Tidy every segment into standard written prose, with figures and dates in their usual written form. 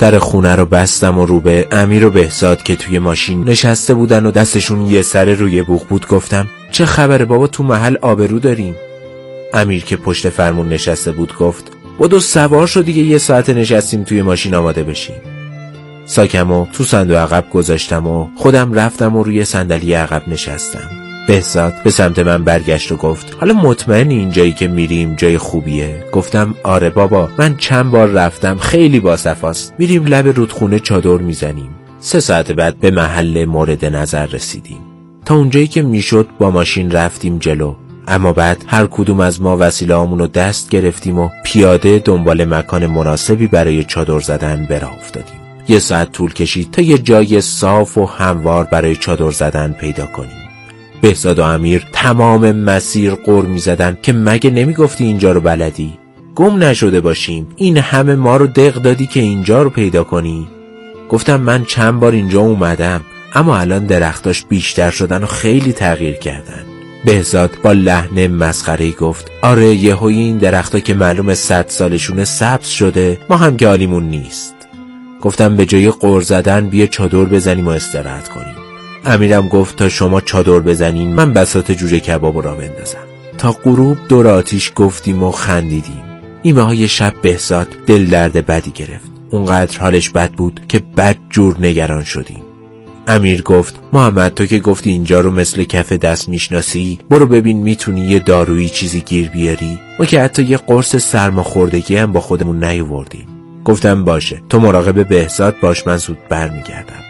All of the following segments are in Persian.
در خونه رو بستم و رو به امیر و بهزاد که توی ماشین نشسته بودن و دستشون یه سر روی بوق بود گفتم چه خبره بابا، تو محل آبرو داریم. امیر که پشت فرمون نشسته بود گفت بدو سوار شو دیگه، 1 ساعت نشستیم توی ماشین آماده بشیم. ساکمو تو صندوق عقب گذاشتم و خودم رفتم و روی صندلی عقب نشستم. بهزاد به سمت من برگشت و گفت حالا مطمئنی این جایی که میریم جای خوبیه؟ گفتم آره بابا، من چند بار رفتم، خیلی باصفاست. میریم لب رودخونه چادر میزنیم. 3 ساعت بعد به محل مورد نظر رسیدیم. تا اونجایی که میشد با ماشین رفتیم جلو، اما بعد هر کدوم از ما وسیله‌هامونو دست گرفتیم و پیاده دنبال مکان مناسبی برای چادر زدن به راه افتادیم. 1 ساعت طول کشید تا یه جای صاف و هموار برای چادر زدن پیدا کنیم. بهزاد و امیر تمام مسیر غر می‌زدن که مگه نمیگفتی اینجا رو بلدی؟ گم نشده باشیم، این همه ما رو دق دادی که اینجا رو پیدا کنی؟ گفتم من چند بار اینجا اومدم، اما الان درختاش بیشتر شدن و خیلی تغییر کردن. بهزاد با لحن مسخره‌ای گفت آره یهویی این درختا که معلومه 100 سالشونه سبز شده، ما هم که حالیمون نیست. گفتم به جای غر زدن بیا چادر بزنیم و استراحت کنیم. امیرم گفت تا شما چادر بزنین من بساط جوجه کباب را بندازم. تا غروب دور آتیش گفتیم و خندیدیم. نیمه های شب بهزاد دل درد بدی گرفت. اونقدر حالش بد بود که بد جور نگران شدیم. امیر گفت محمد تو که گفتی اینجا رو مثل کف دست میشناسی، برو ببین میتونی یه دارویی چیزی گیر بیاری. ما که حتی یه قرص سرماخوردگی هم با خودمون نیاوردیم. گفتم باشه، تو مراقب بهزاد باش، من زود برمیگردم.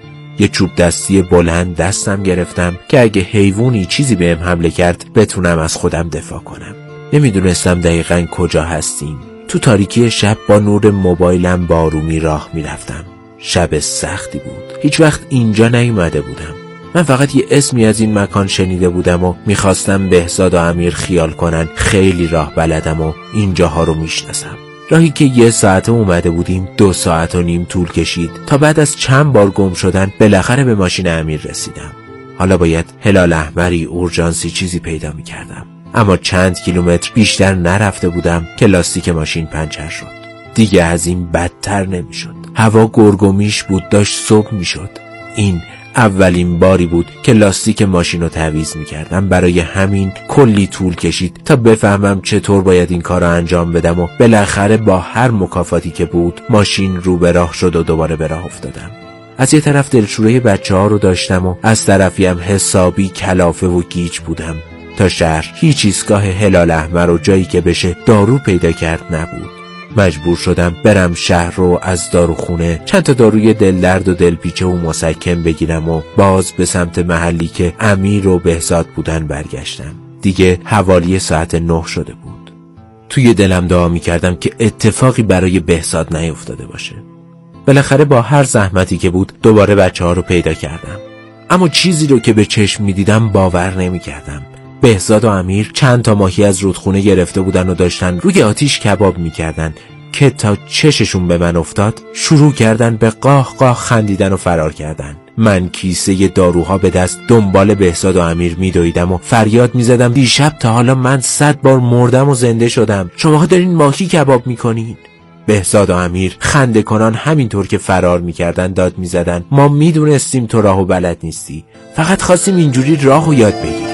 یه چوب دستی بلند دستم گرفتم که اگه حیوانی چیزی بهم حمله کرد بتونم از خودم دفاع کنم. نمیدونستم دقیقاً کجا هستیم. تو تاریکی شب با نور موبایلم با آرومی راه میرفتم. شب سختی بود. هیچ وقت اینجا نیومده بودم. من فقط یه اسمی از این مکان شنیده بودم و میخواستم بهزاد و امیر خیال کنن خیلی راه بلدم و اینجاها رو میشناسم. راهی که 1 ساعت اومده بودیم 2.5 ساعت طول کشید تا بعد از چند بار گم شدن بالاخره به ماشین امیر رسیدم. حالا باید هلال احمری اورژانسی چیزی پیدا میکردم، اما چند کیلومتر بیشتر نرفته بودم که لاستیک ماشین پنچر شد. دیگه از این بدتر نمیشد. هوا گرگومیش بود، داشت صبح میشد. این اولین باری بود که لاستیک ماشین رو تعویض میکردم. برای همین کلی طول کشید تا بفهمم چطور باید این کار رو انجام بدم و بالاخره با هر مکافاتی که بود ماشین رو به راه شد و دوباره به راه افتادم. از یه طرف دلشوره بچه‌ها رو داشتم و از طرفی هم حسابی کلافه و گیج بودم. تا شهر هیچ ایستگاه هلال احمر و جایی که بشه دارو پیدا کرد نبود. مجبور شدم برم شهر رو از داروخونه چند تا داروی دل درد و دلپیچه و مسکن بگیرم و باز به سمت محلی که امیر و بهزاد بودن برگشتم. دیگه حوالی ساعت 9 شده بود. توی دلم دعا می‌کردم که اتفاقی برای بهزاد نیفتاده باشه. بالاخره با هر زحمتی که بود دوباره بچه‌ها رو پیدا کردم، اما چیزی رو که به چشم می‌دیدم باور نمی‌کردم. بهزاد و امیر چند تا ماهی از رودخونه گرفته بودن و داشتن روی آتیش کباب میکردن که تا چششون به من افتاد شروع کردن به قاه قاه خندیدن و فرار کردن. من کیسه داروها به دست دنبال بهزاد و امیر میدویدم و فریاد میزدم دیشب تا حالا من 100 بار مردم و زنده شدم، شماها دارین ماهی کباب میکنین. بهزاد و امیر خنده کنان همینطور که فرار میکردن داد میزدن ما میدونستیم تو راهو بلد نیستی، فقط خواستیم اینجوری راهو یاد بگیری.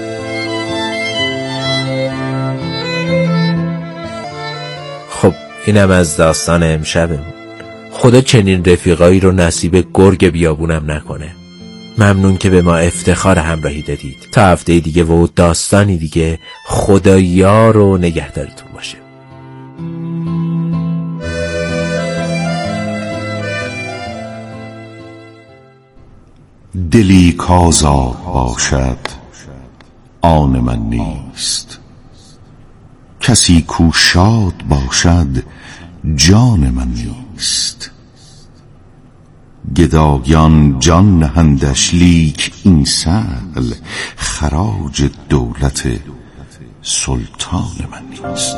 خب اینم از داستان امشبمون. خدا چنین رفیقایی رو نصیب گرگ بیابونم نکنه. ممنون که به ما افتخار همراهی دادید. تا هفته دیگه و داستانی دیگه، خدا یار و نگهدارتون باشه. دلی کآزاد باشد آن من نیست، کسی کو شاد باشد جان من نیست. گدایان جان نهندش لیک این سهل، خراج دولت سلطان من نیست.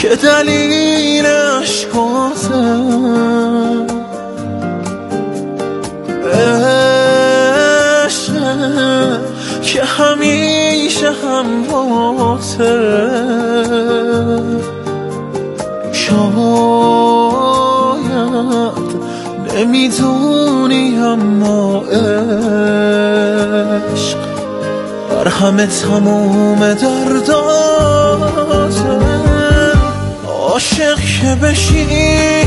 که دلیل عشقاته، عشقه که همیشه همراهته. شاید نمیدونی اما عشق بر همه تموم درداته. عاشق که بشی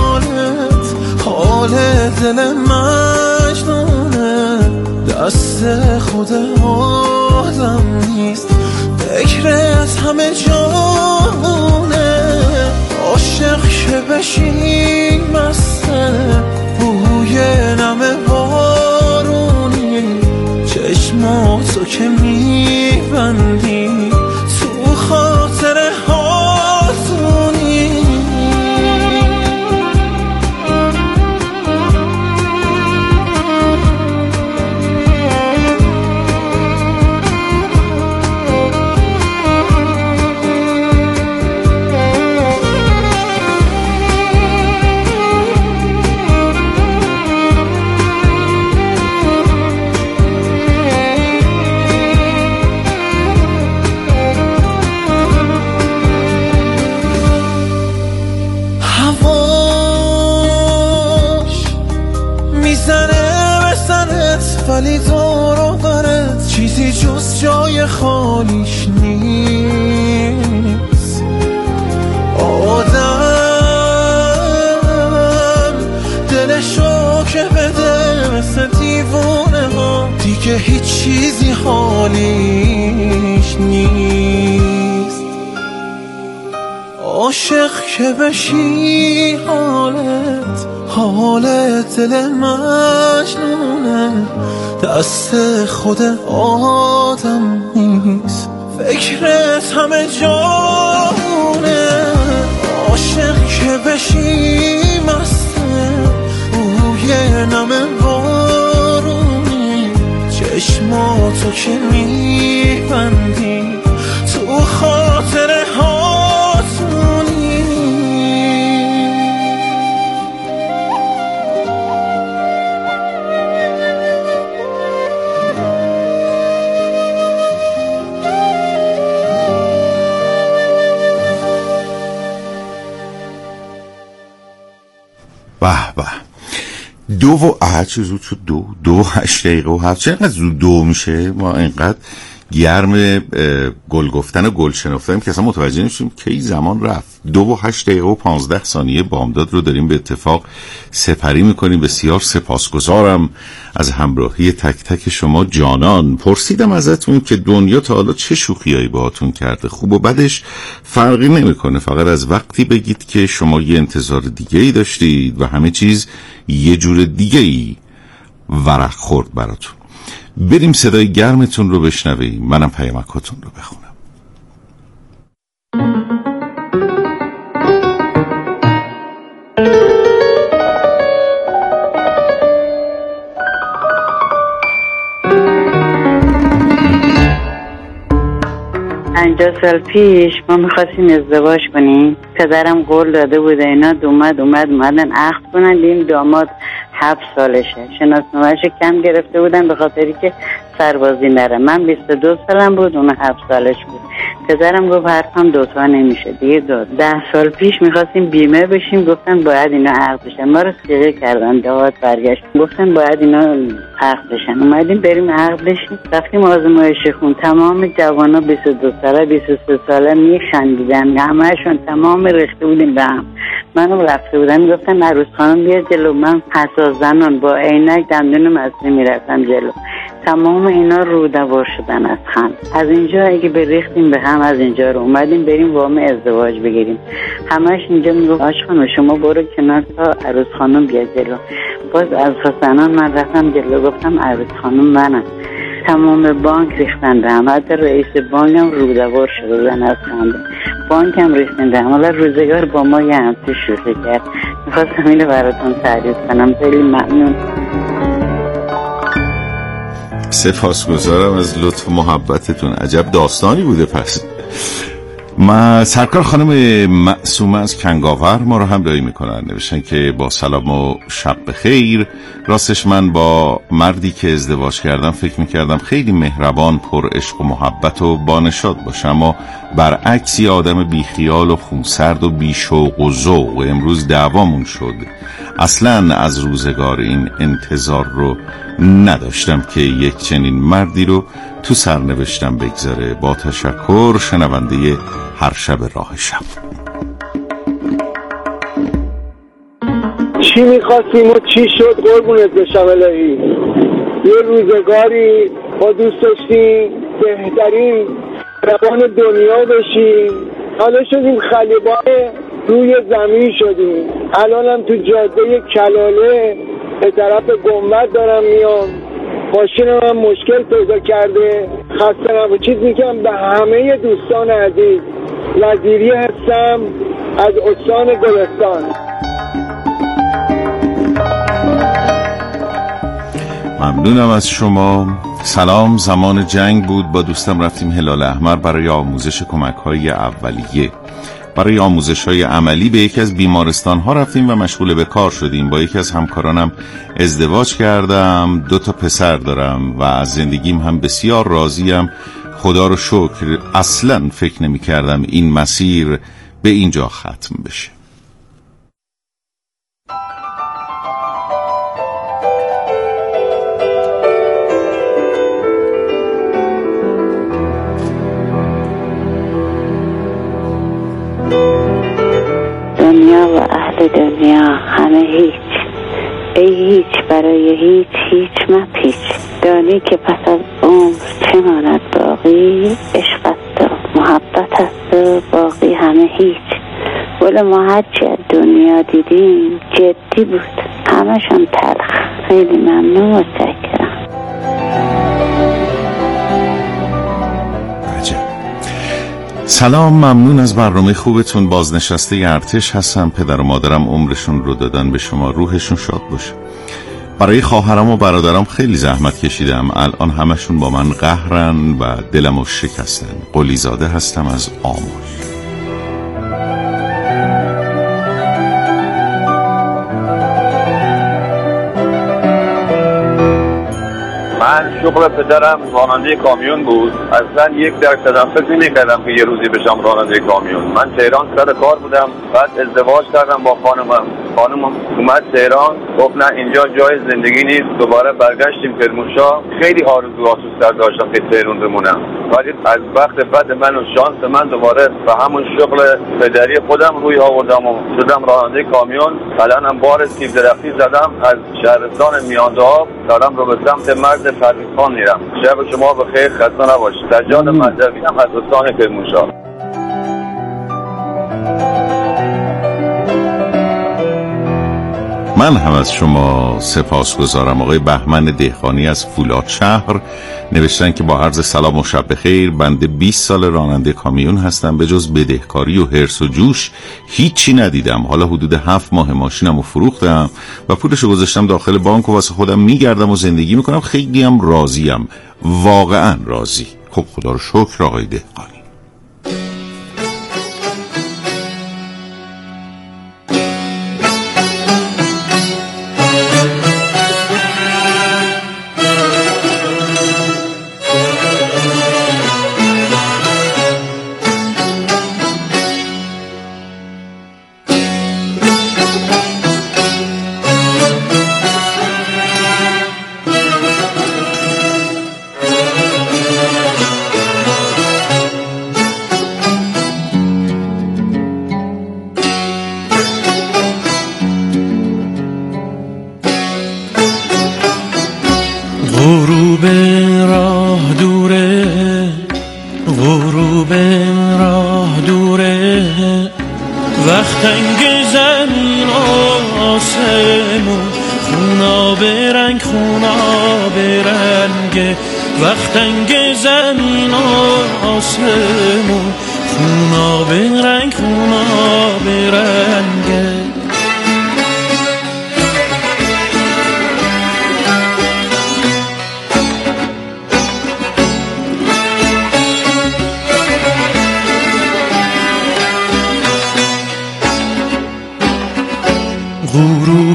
حال دل مجنونه، دست خود آدم نیست، فکرت همه جانونه. عاشق که بشی مسته بوی نم بارونی، چشماتو که میبندی تو خاطر هاتونی. ولی دور و برت چیزی جز جای خالیش نیست. آدم دلشو که بده مثل دیوونه ها، دیگه هیچ چیزی حالیش نیست. عاشق که بشی حالت دل مجنونه، دست خود آدم نیست، فکرت همه جانونه. عاشق که بشی مسته بوی نم بارونی، چشماتو که میبندی تو خاطر هاتونی. به به، 2 و 8 زود شد، 2 8 دقیقه و 7 چقدر زود 2 میشه. ما اینقدر گرم گل گفتن و گل شنفتیم که اصلا متوجه نمیشیم کی زمان رفت. 2 و 8 دقیقه و 15 ثانیه بامداد رو داریم به اتفاق سپری میکنیم. بسیار سپاسگزارم از همراهی تک تک شما جانان. پرسیدم ازتون که دنیا تا حالا چه شوخیایی باهاتون کرده، خوب و بدش فرقی نمیکنه، فقط از وقتی بگید که شما یه انتظار دیگه‌ای داشتید و همه چیز یه جور دیگه‌ای ورق خورد براتون. بریم صدای گرمتون رو بشنویم، منم پیامکاتون رو بخونم. سال پیش ما میخواستیم ازدواج کنیم. پدرم قول داده بود اینا، اومدن عقد کنن. این داماد 7 سالشه، شناسنامه‌اش کم گرفته بودن به خاطری که سربازی نره. من 22 سالم بود، اون 7 سالش بود. پدرم گفت حرفم دوتا نمیشه دیگه. 10 سال پیش میخواستیم بیمه بشیم، گفتن باید اینا عقد بشن. ما رو صیغه کردن، دعوت برگشت، گفتن باید اینا عقد بشن. اومدیم بریم عقد بشیم، رفتیم آزمایش خون. تمام جوانا 22 ساله 23 ساله میخندیدن، همه‌شون تمام ریخته بودیم به هم. منو رفته بودم میگفتن عروس خانم بیا جلو. من حساس زنان با عینک دندون مصنوعی میرفتم جلو. تمام اینا رودوار شدن از خند. از اینجا اگه بریختیم به هم، از اینجا رو اومدیم بریم وام ازدواج بگیریم. همش اینجا میگفت آش خانم شما برو کنار تا عروس خانم بیا جلو. باز از حسنان من رفتم جلو، گفتم عروس خانم منم. تمام بانک ریختن به هم، حتی رئیس بانک هم رودوار شدن از خنده. بانک هم ریختن به هم. حالا روزگار با ما یه همچه شوخی کرد. میخواستم اینو براتون تعریف کنم. خیلی ممنون. سپاسگزارم از لطف و محبتتون. عجب داستانی بوده. پس سرکار خانم معصومه از کنگاور ما رو همراهی میکنن، نوشتن که با سلام و شب بخیر. راستش من با مردی که ازدواج کردم فکر میکردم خیلی مهربان، پر عشق و محبت و بانشاد باشه، اما برعکس یه آدم بیخیال و خونسرد و بیشوق و ذوق. و امروز دعوامون شد. اصلا از روزگار این انتظار رو نداشتم که یک چنین مردی رو تو سرنوشتم بگذاره. با تشکر. شنونده هر شب راه شب. چی میخواستیم و چی شد قربونت بشم الهی. یه روزگاری ما دوست داشتیم بهترین روان دنیا بشیم، حالا شدیم خلیبان روی زمین شدیم. الانم تو جاده کلاله به طرف گنبد دارم میام، ماشین من مشکل پیدا کرده. خسته نباشید چیز میگم به همه دوستان عزیز. وزیری هستم از استان گلستان. ممنونم از شما. سلام. زمان جنگ بود، با دوستم رفتیم هلال احمر برای آموزش کمک‌های اولیه. برای آموزش‌های عملی به یکی از بیمارستان‌ها رفتیم و مشغول به کار شدیم. با یکی از همکارانم ازدواج کردم. 2 پسر دارم و از زندگیم هم بسیار راضیم. خدا رو شکر. اصلاً فکر نمی‌کردم این مسیر به اینجا ختم بشه. دنیا و اهل دنیا همه هیچ، ای هیچ برای هیچ مپیچ. دانی که پس از عمر چه ماند باقی، عشق است و محبت است و باقی همه هیچ. ولی ما هرچی از دنیا دیدیم جدی بود، همشون تلخ. خیلی ممنون، متشکرم. سلام، ممنون از برنامه خوبتون. بازنشسته ارتش هستم. پدر و مادرم عمرشون رو دادن به شما، روحشون شاد باشه. برای خواهرام و برادرام خیلی زحمت کشیدم، الان همشون با من قهرن و دلمو شکستن. قلیزاده هستم از آموز. من شغل پدرم راننده کامیون بود. اصلا 1% فکر نمی‌کردم که یه روزی بشم راننده کامیون. من تهران سر کار بودم، بعد ازدواج کردم با خانمم اومد تهران، گفت نه اینجا جای زندگی نیست. دوباره برگشتیم کرمانشاه. خیلی آرزو داشتم که تهران بمونم، ولی از وقت بعد من و شانس من دوباره به همون شغل پدری خودم روی آوردم و شدم راننده کامیون. الانم بار سیب درختی زدم، از شهرستان میانداب دارم رو به سمت مرز پرویزخان میرم. شب شما بخیر، خسته نباشید. سجاد مهدوی هم از استان کرمانشاه. من هم از شما سپاسگزارم. آقای بهمن دهقانی از فولاد شهر نوشتن که با عرض سلام و شب بخیر، بنده 20 سال راننده کامیون هستم. به جز بدهکاری و حرص و جوش هیچی ندیدم. حالا حدود 7 ماه ماشینم رو فروختم و پولشو گذاشتم داخل بانک و واسه خودم میگردم و زندگی میکنم. خیلی هم راضیم، واقعا راضی. خب خدا رو شکر آقای دهقانی.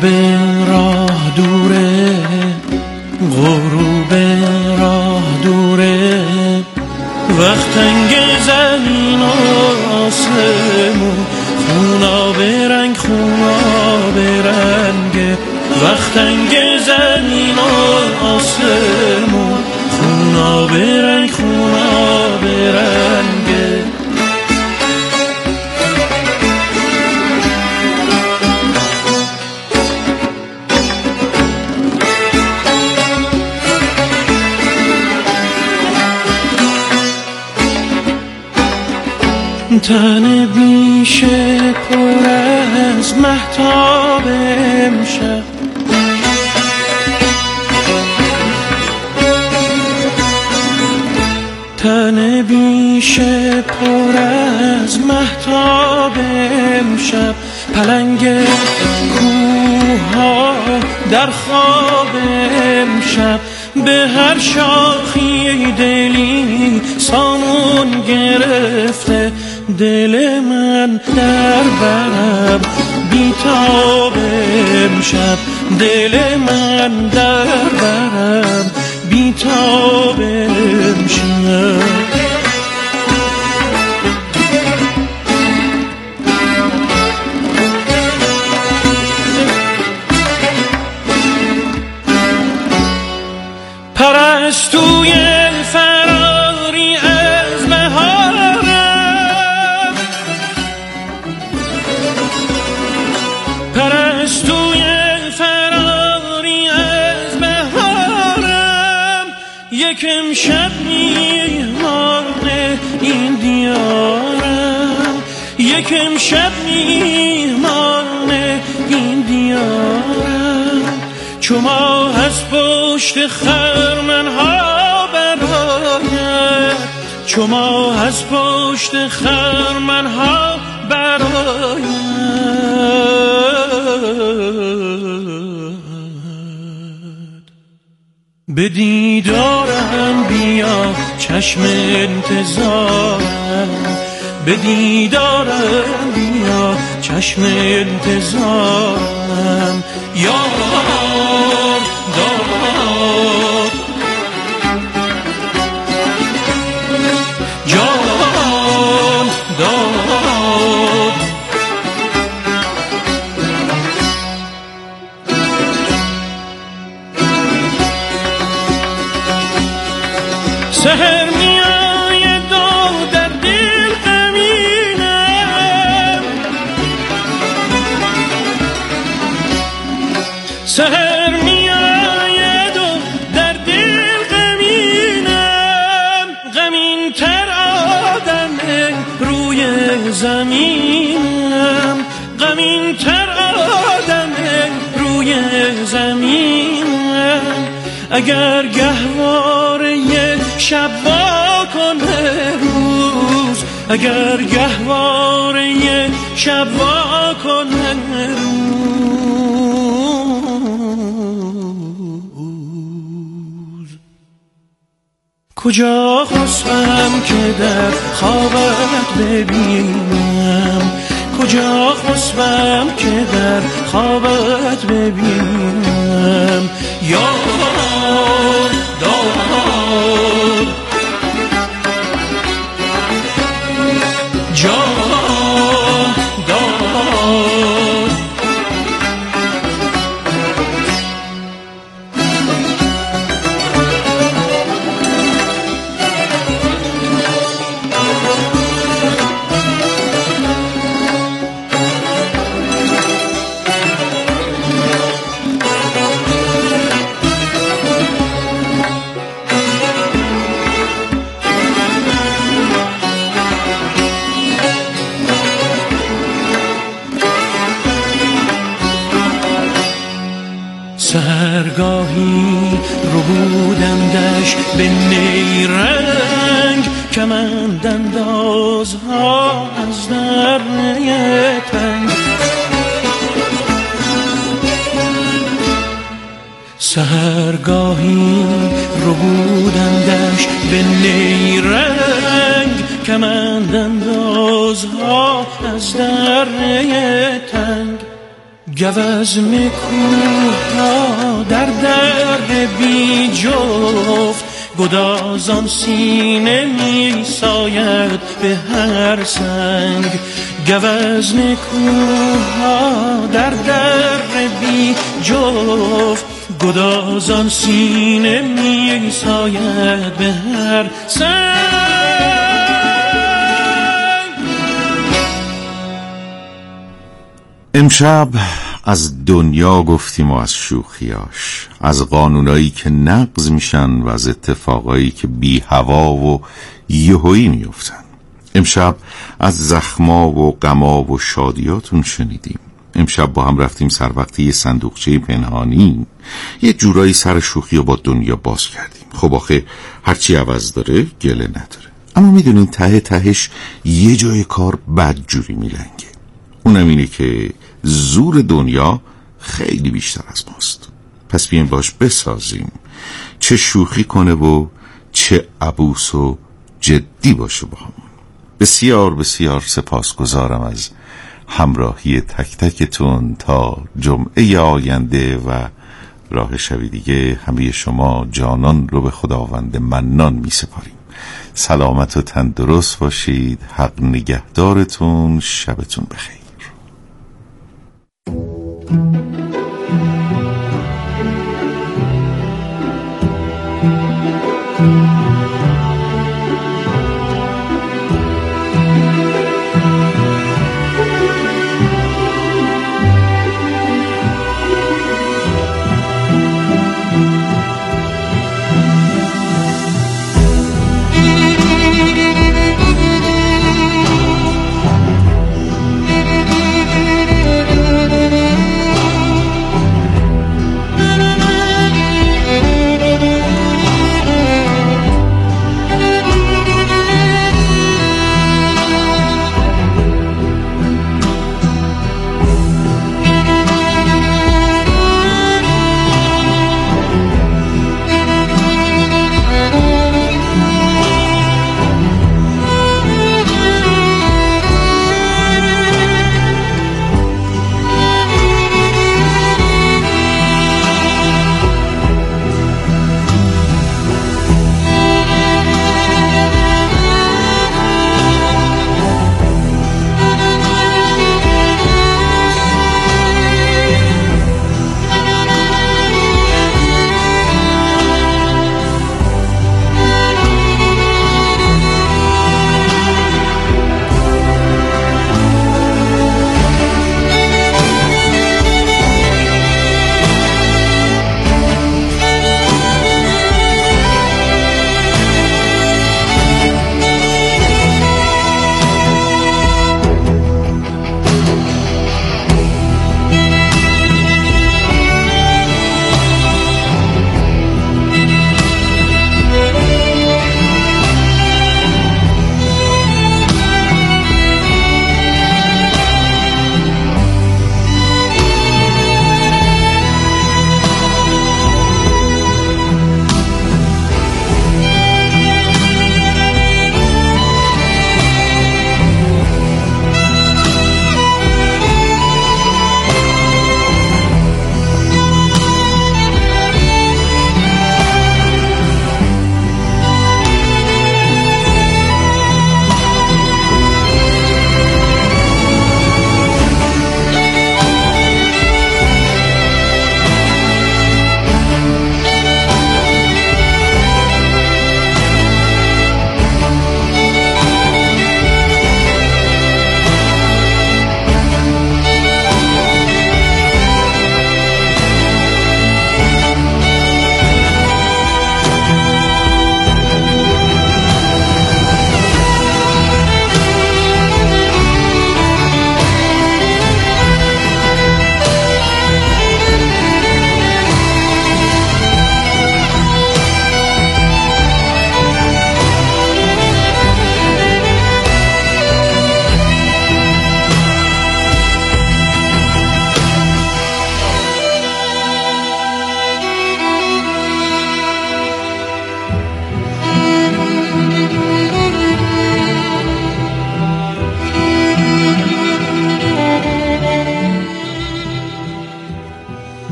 غروب راه دوره، غروب راه دوره، وقتنگ زمین و آسمون، خونا به رنگ خونا به رنگ، وقتنگ زمین و آسمون، خونا به رنگ خونا به رنگ. تن بیشه پر از مهتاب امشب، تن بیشه پر از مهتاب امشب، پلنگ کوها در خواب امشب، به هر شاخی دلی سامون گرفته، دل من در برم بیتاب امشب، دل من در برم بیتاب امشب. پرستوی فراری از بهارم، پرستوی فراری از بهارم، یک امشب میهمان این دیارم، یک امشب میهمان این دیارم، چو ماه از پشت خرمنها برآید، چو ماه از پشت خرمنها برآید، به دیدارم بیا چشم انتظارم، به دیدارم بیا چشم انتظارم، یار داد جان داد، سحر میآید و در دل غمینم، سحر میآید و در دل غمینم، غمین تر آدم روی زمینم، غمین تر آدم روی زمینم، اگر گهواره شب واکنه روز، اگر گهواره شب واکنه روز، کجا خسبم که در خوابت ببینم، کجا خسبم که در خوابت ببینم، یار داد جان داد، سحرگاهی رو بودندش به نیرنگ، کمند اندازها از درنه تنگ، سحرگاهی رو بودندش به نیرنگ، کمند اندازها از درنه تنگ، گوزن کوها در بی جفت، گدازان سینه می ساید به هر سنگ. گوزن کوها در بی جفت، گدازان سینه می ساید به هر سنگ. امشب از دنیا گفتیم و از شوخیاش، از قانونایی که نقض میشن و از اتفاقایی که بی هوا و یهویی میفتن. امشب از زخما و غما و شادیاتون شنیدیم. امشب با هم رفتیم سر وقتی یه صندوقچه پنهانی، یه جورایی سر شوخی رو با دنیا باز کردیم. خب آخه هرچی عوض داره گله نداره، اما میدونین ته تهش یه جای کار بدجوری میلنگه. اونم اینه که زور دنیا خیلی بیشتر از ماست. پس بیایم باش بسازیم، چه شوخی کنه و چه عبوس و جدی باشه با همون. بسیار بسیار سپاسگزارم از همراهی تک تکتون. تا جمعه آینده و راه شبی دیگه همه شما جانان رو به خداوند منان می سپاریم. سلامت و تندرست باشید. حق نگهدارتون. شبتون بخیر.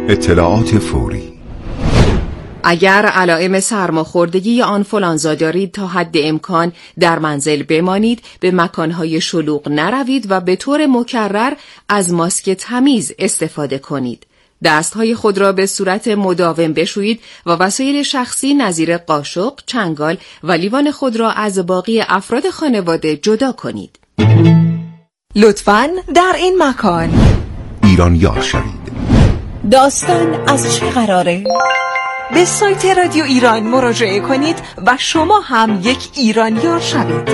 اطلاعات فوری. اگر علائم سرماخوردگی یا آنفولانزا دارید تا حد امکان در منزل بمانید، به مکانهای شلوغ نروید و به طور مکرر از ماسک تمیز استفاده کنید. دستهای خود را به صورت مداوم بشویید و وسایل شخصی نظیر قاشق، چنگال و لیوان خود را از باقی افراد خانواده جدا کنید. لطفاً در این مکان ایرانیار شوید. داستان از چه قراره؟ به سایت رادیو ایران مراجعه کنید و شما هم یک ایرانیار شوید.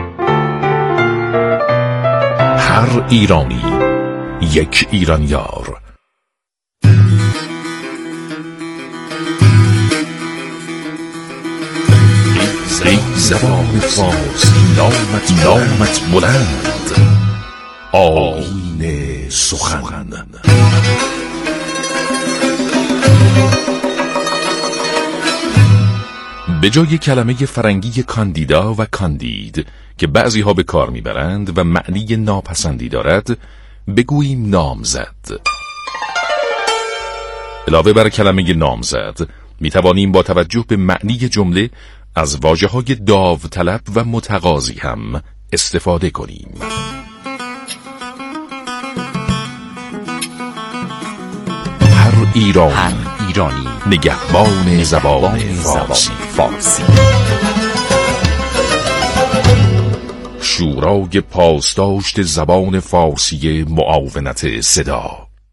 هر ایرانی یک ایرانیار. ای زبان فارسی نامت بلند، آیین سخن. به جای کلمه فرنگی کاندیدا و کاندید که بعضی ها به کار میبرند و معنی ناپسندی دارد، بگوییم نامزد. علاوه بر کلمه نامزد میتوانیم با توجه به معنی جمله از واژه‌های داوطلب و متقاضی هم استفاده کنیم. هر ایرانی نگهبان زبان فارسی. شورای پاسداشت زبان فارسی معاونت صدا.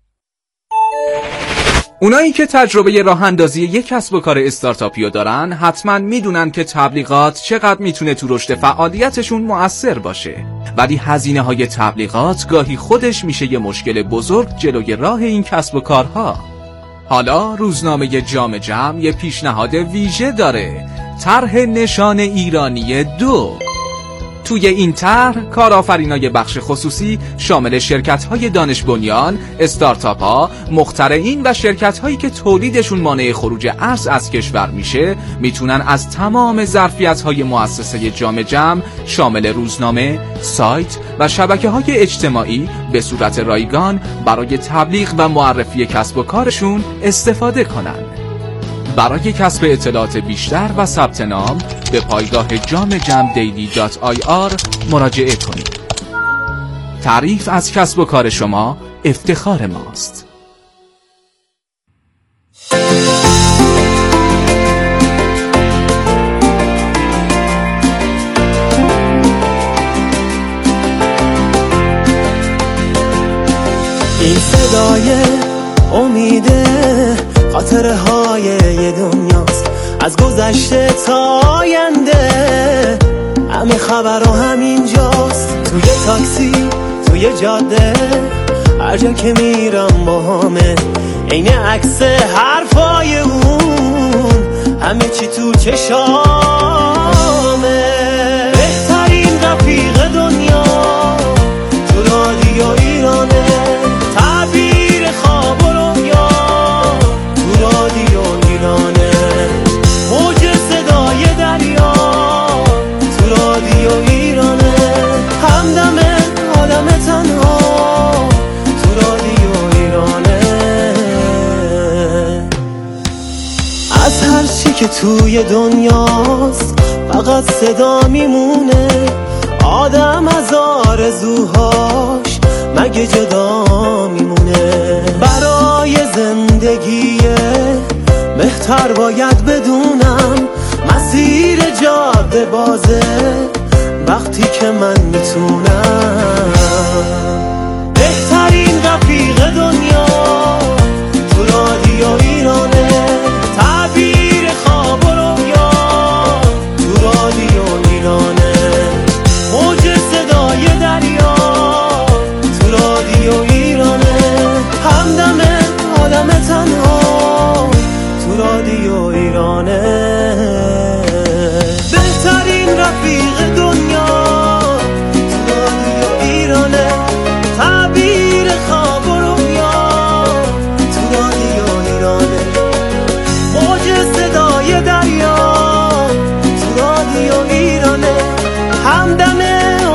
اونایی که تجربه راه اندازی یک کسب و کار استارتاپی دارن حتما میدونن که تبلیغات چقدر میتونه تو رشد فعالیتشون مؤثر باشه، ولی هزینه های تبلیغات گاهی خودش میشه یه مشکل بزرگ جلوی راه این کسب و کارها. حالا روزنامه جام جم یه پیشنهاد ویژه داره، طرح نشان ایرانی 2. توی این طرح کارآفرینای بخش خصوصی شامل شرکت‌های دانش بنیان، استارتاپ‌ها، مخترعین و شرکت‌هایی که تولیدشون مانع خروج ارز از کشور میشه میتونن از تمام ظرفیت‌های مؤسسه جام جم شامل روزنامه، سایت و شبکه‌های اجتماعی به صورت رایگان برای تبلیغ و معرفی کسب و کارشون استفاده کنن. برای کسب اطلاعات بیشتر و ثبت نام به پایگاه jamjamdaily.ir مراجعه کنید. تعریف از کسب و کار شما افتخار ماست. این صدای امیده خاطره های یه دنیاست، از گذشته تا آینده همه خبرها همینجاست. توی تاکسی، توی جاده، هر جا که میرم با همه عین عکس حرفای اون، همه چی تو چشامه. بهترین رفیق دنیا تو رادیو ایرانه، تعبیر خواب و رویا تو رادیو ایرانه، موج صدای دریا تو رادیو ایرانه، همدم آدم تنها تو رادیو ایرانه. از هر چی که توی دنیاست فقط صدا میمونه، آدم از آرزوهاش مگه جدا میمونه. برای زندگی بهتر باید بدونم مسیر جاده بازه وقتی که من میتونم. بهترین رفیق دنیا